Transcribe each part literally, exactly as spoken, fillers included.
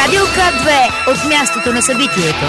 Радио К две от мястото на събитието.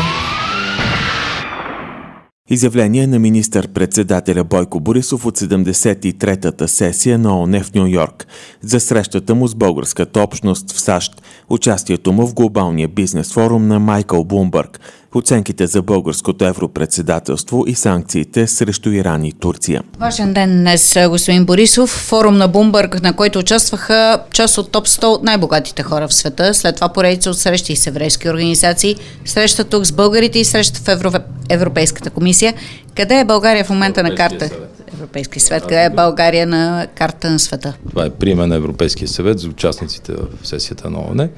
Изявление на министър-председателя Бойко Борисов от седемдесет и третата сесия на ООН в Ню Йорк за срещата му с българската общност в САЩ, участието му в глобалния бизнес форум на Майкъл Блумбърг, оценките за българското европредседателство и санкциите срещу Иран и Турция. Важен ден днес, господин Борисов. Форум на Блумбърг, на който участваха част от топ сто от най-богатите хора в света. След това поредица от срещи с еврейски организации, среща тук с българите и среща в Евро... Европейската комисия. Къде е България в момента на карта? Европейски съвет. Къде е България на карта на света? Това е приема на Европейския съвет за участниците в сесията на ООН.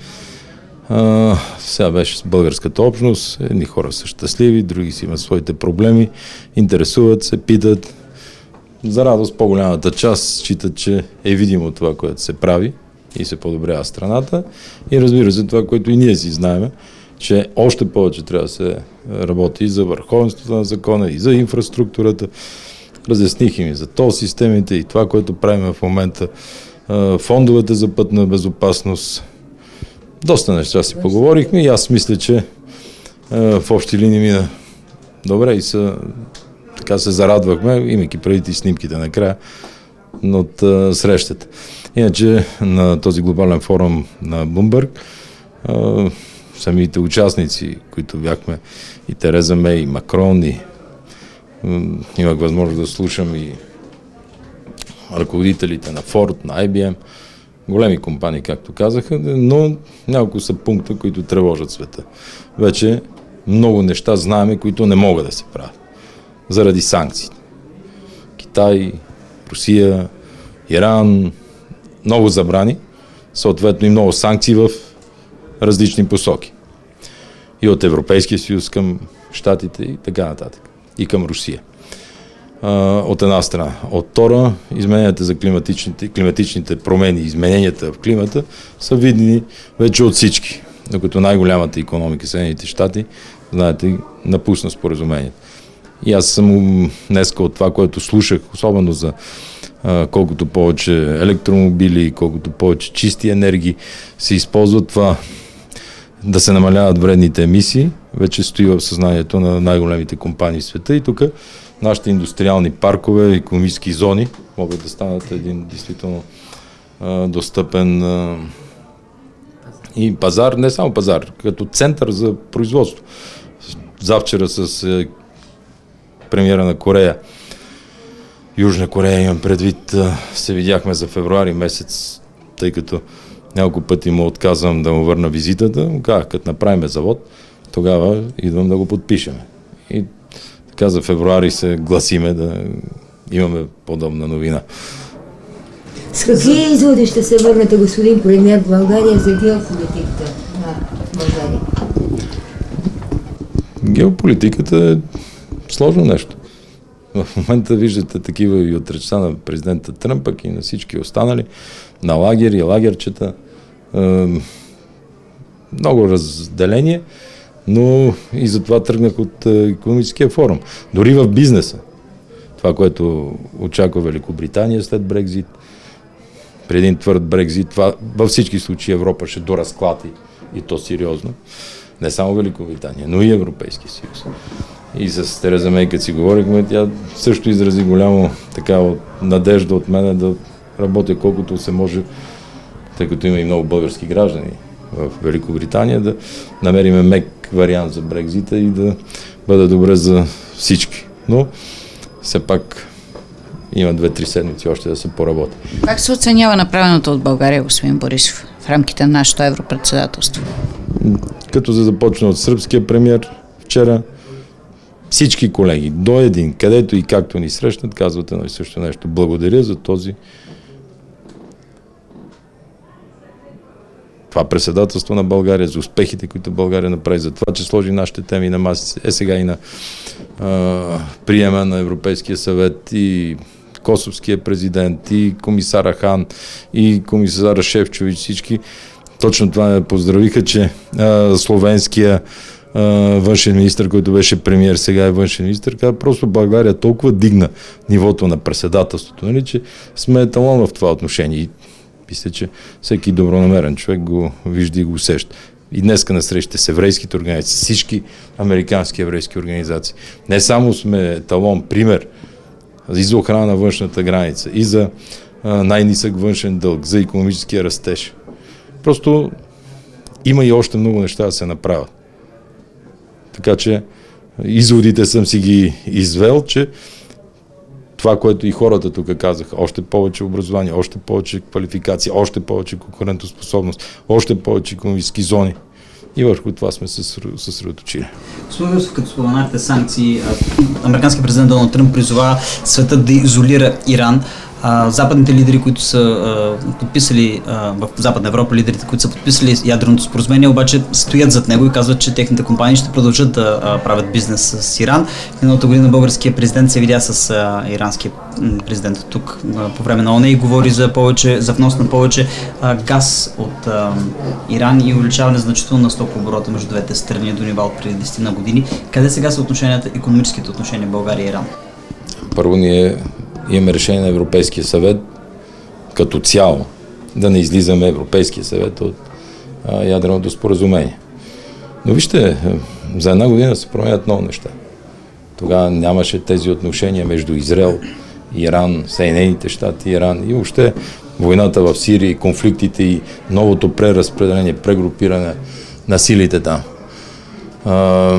Uh, сега беше с българската общност, едни хора са щастливи, други си имат своите проблеми, интересуват се, питат. За радост по-голямата част считат, че е видимо това, което се прави и се подобрява страната. И разбира се, това, което и ние си знаем, че още повече трябва да се работи и за върховенството на закона, и за инфраструктурата. Разясних им и за тол системите, и това, което правим в момента, фондовете за пътна безопасност. Доста неща си поговорихме и аз мисля, че е, в общи линии мина добре и са, така се зарадвахме, имайки преди и снимките накрая от е, срещата. Иначе на този глобален форум на Блумбърг е, самите участници, които бяхме и Тереза Мей, и Макрон, и е, имах възможност да слушам и ръководителите на Форд, на Ай Би Ем, големи компании, както казаха, но няколко са пункта, които тревожат света. Вече много неща знаеме, които не могат да се правят. Заради санкциите. Китай, Русия, Иран, много забрани, съответно и много санкции в различни посоки. И от Европейския съюз към Щатите и така нататък. И към Русия. От една страна. От втора, измененията за климатичните, климатичните промени, измененията в климата са видни вече от всички. Докато най-голямата икономика, Съединените щати, знаете, напусна споразумението. И аз съм днеска от това, което слушах, особено за а, колкото повече електромобили, колкото повече чисти енергии се използват, това да се намаляват вредните емисии, вече стои в съзнанието на най-големите компании в света и тук нашите индустриални паркове, икономически зони могат да станат един действително а, достъпен а, и пазар, не само пазар, като център за производство. Завчера с е, премиера на Корея, Южна Корея, имам предвид, а, се видяхме за февруари месец, тъй като няколко пъти му отказвам да му върна визитата, му казах, като направим завод, тогава идвам да го подпишеме. И така за февруари се гласиме да имаме подобна новина. С какви изводи ще се върнете, господин премиер, в България за геополитиката на България? Геополитиката е сложно нещо. В момента виждате такива и от речта на президента Тръмп, пък и на всички останали, на лагери, лагерчета. Е, много разделение. Но и затова тръгнах от е, икономическия форум. Дори в бизнеса. Това, което очаква Великобритания след Брекзит, при един твърд Брекзит, това във всички случаи Европа ще доразклати и то сериозно. Не само Великобритания, но и Европейски съюз. И с Тереза Мей, като си говорихме, тя също изрази голямо така надежда от мене да работя колкото се може, тъй като има и много български граждани в Великобритания, да намериме мек вариант за Брекзита и да бъде добре за всички. Но все пак има две-три седмици още да се поработи. Как се оценява направеното от България, господин Борисов, в рамките на нашето европредседателство? Като се започна от сръбския премиер вчера, всички колеги, до един, където и както ни срещнат, казват едно и също нещо. Благодаря за този това председателство на България, за успехите, които България направи, за това, че сложи нашите теми на масите, е сега и на а, приема на Европейския съвет и косовския президент, и комисара Хан, и комисара Шефчович, всички. Точно това ме поздравиха, че а, словенския а, външен министър, който беше премиер, сега е външен министър, каза, просто България толкова дигна нивото на председателството, нали, че сме еталон в това отношение. Мисля, че всеки добронамерен човек го вижда и го усеща. и днеска на срещите с еврейските организации, всички американски еврейски организации. Не само сме талон, пример и за охрана на външната граница, и за а, най-нисък външен дълг, за икономическия растеж. Просто има и още много неща да се направят. Така че изводите съм си ги извел, че това, което и хората тук казаха, още повече образование, още повече квалификация, още повече конкурентоспособност, още повече икономически зони. И върху това сме се съсредоточили. Господин Борисов, като споменахте санкции, американският президент Доналд Тръмп призова светът да изолира Иран. А, западните лидери, които са а, подписали а, в Западна Европа, лидерите, които са подписали ядреното споразумение, обаче стоят зад него и казват, че техните компании ще продължат да а, правят бизнес с Иран. Миналата година българският президент се видя с а, иранския президент тук а, по време на ОНЕ и говори за, повече, за внос на повече а, газ от а, Иран и увеличаване значително на стокооборота между двете страни до нива от преди десет на години. Къде сега са отношенията, икономическите отношения България и Иран? Първо ние имаме решение на Европейския съвет като цяло да не излизаме Европейския съвет от а, ядреното споразумение. Но вижте, за една година се променят много неща. Тогава нямаше тези отношения между Израел, Иран, Съединените щати, Иран и въобще войната в Сирия, конфликтите и новото преразпределение, прегрупиране на силите там. А,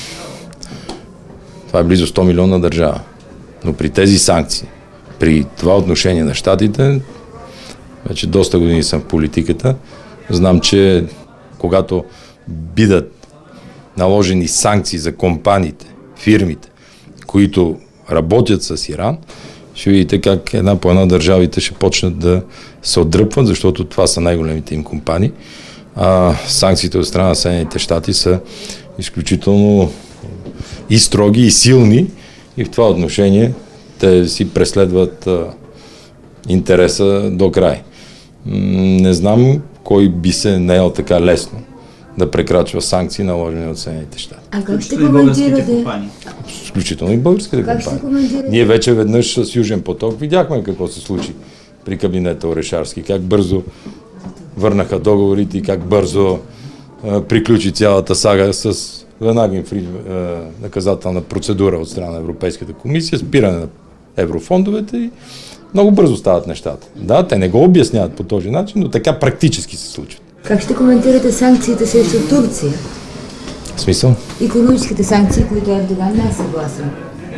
това е близо сто милиона държава. Но при тези санкции, при това отношение на щатите, вече доста години съм в политиката, знам, че когато бидат наложени санкции за компаниите, фирмите, които работят с Иран, ще видите как една по една държавите ще почнат да се отдръпват, защото това са най-големите им компании. А санкциите от страна на Съединените щати са изключително и строги, и силни, и в това отношение те си преследват а, интереса до край. М- не знам кой би се наел така лесно да прекрачва санкции, наложени от Съединените щати. А как ще коментирате? Изключително и българските как компании. Ние вече веднъж с Южен поток видяхме какво се случи при кабинета Орешарски, как бързо върнаха договорите и как бързо а, приключи цялата сага с веднага инфри, а, наказателна процедура от страна на Европейската комисия, спиране на еврофондовете и много бързо стават нещата. Да, те не го обясняват по този начин, но така практически се случват. Как ще коментирате санкциите срещу Турция? В смисъл? Икономическите санкции, които Ердоган не е съгласен.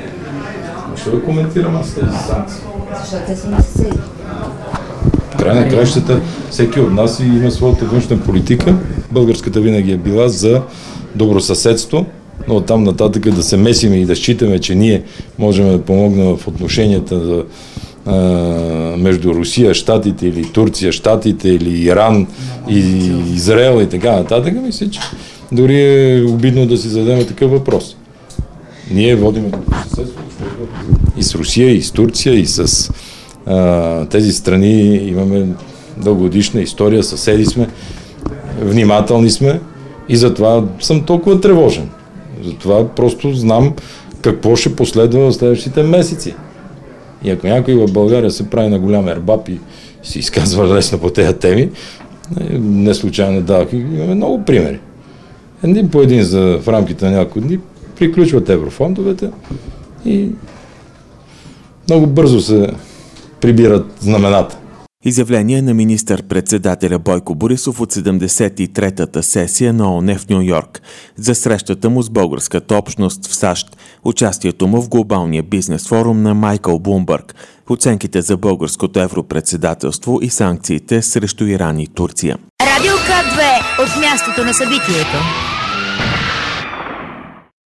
Ще да коментирам аз тези санкции. Защото те са на съседи. В край на краищата всеки от нас има своята външна политика. Българската винаги е била за добросъседство, но оттам нататък да се месиме и да считаме, че ние можем да помогнем в отношенията за, а, между Русия, Щатите или Турция, Щатите или Иран и Израел и така нататък, мисля, че дори е обидно да си зададем такъв въпрос. Ние водим добросъседство и с Русия, и с Турция, и с а, тези страни имаме дългогодишна история, съседи сме, внимателни сме и затова съм толкова тревожен. Затова просто знам какво ще последва в следващите месеци. И ако някой в България се прави на голям ербап и се изказва лесно по тези теми, не случайно давах. Имаме много примери. Един по един за, в рамките на няколко дни приключват еврофондовете и много бързо се прибират знамената. Изявление на министър-председателя Бойко Борисов от седемдесет и третата сесия на ООН в Ню Йорк за срещата му с българската общност в САЩ, участието му в глобалния бизнес форум на Майкъл Блумбърг, оценките за българското европредседателство и санкциите срещу Иран и Турция. Радио К две от мястото на събитието.